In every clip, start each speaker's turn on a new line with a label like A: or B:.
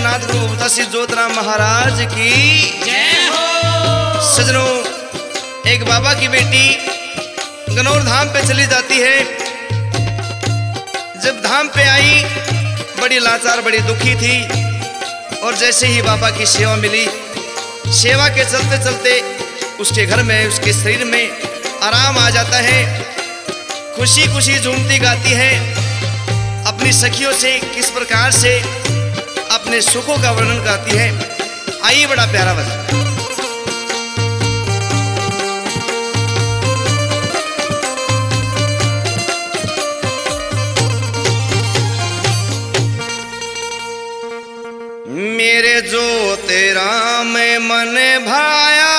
A: जगन्नाथ गुरु दासी ज्योतराम महाराज की
B: जय हो।
A: सजनों, एक बाबा की बेटी गनौर धाम पे चली जाती है। जब धाम पे आई, बड़ी लाचार, बड़ी दुखी थी, और जैसे ही बाबा की सेवा मिली, सेवा के चलते चलते उसके घर में, उसके शरीर में आराम आ जाता है। खुशी खुशी झूमती गाती है, अपनी सखियों से किस प्रकार से अपने सुखों का वर्णन करती है। आइए, बड़ा प्यारा भजन। मेरे जो तेरा में मन भाया,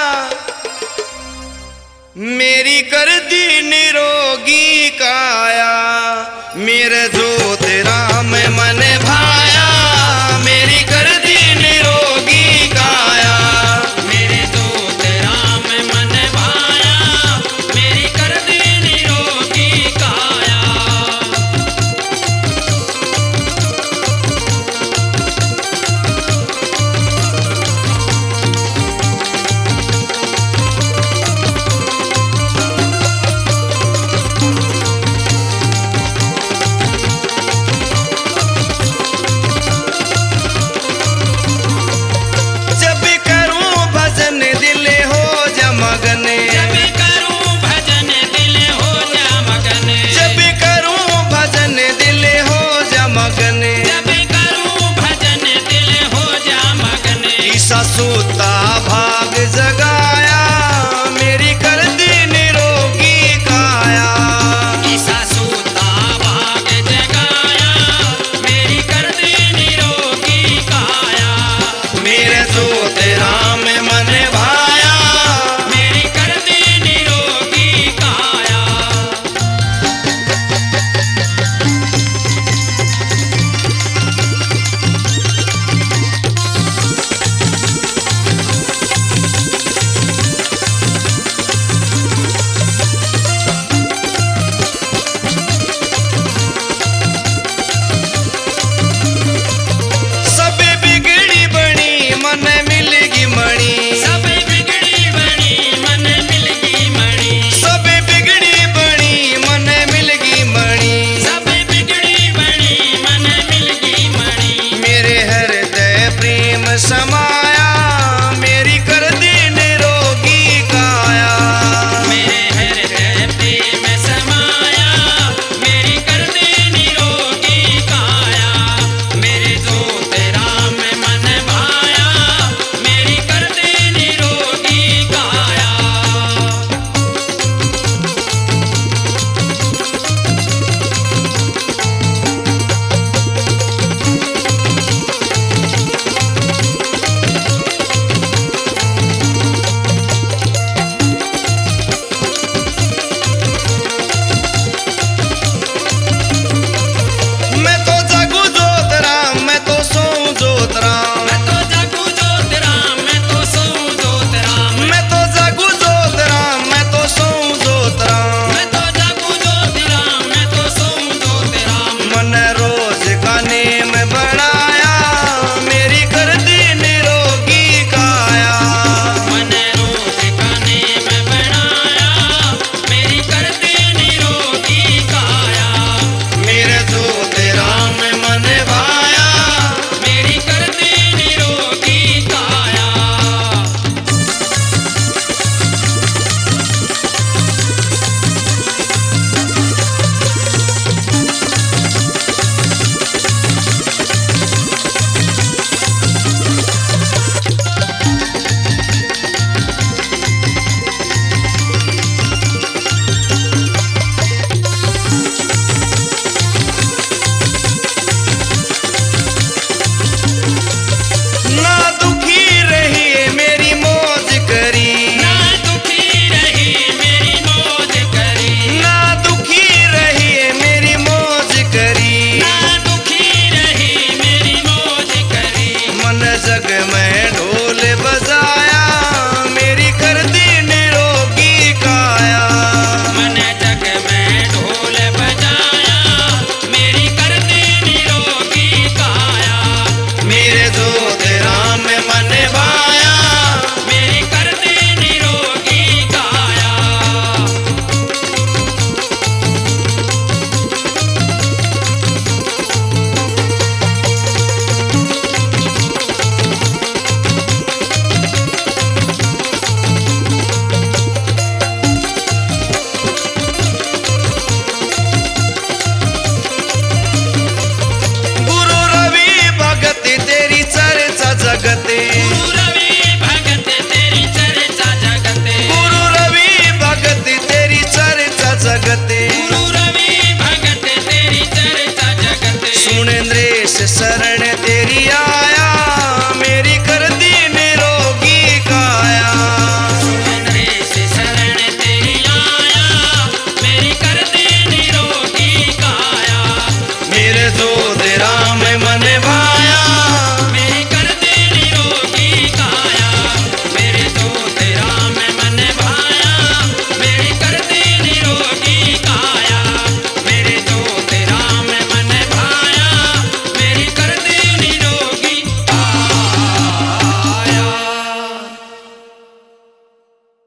A: मेरी कर दी निरोगी काया। मेरे जो तेरा में मन भाया, मेरी कर दी निरोगी काया।
B: मेरे जो तेरा में मन भाया, मेरी कर दी निरोगी काया।
A: सूता भाग जगाया, मेरी कर दी निरोगी काया।
B: ईसा सूता भाग जगाया, मेरी कर दी निरोगी काया।
A: मेरे जो तेरा में मन भाया,
B: मेरी कर दी निरोगी काया।
A: समा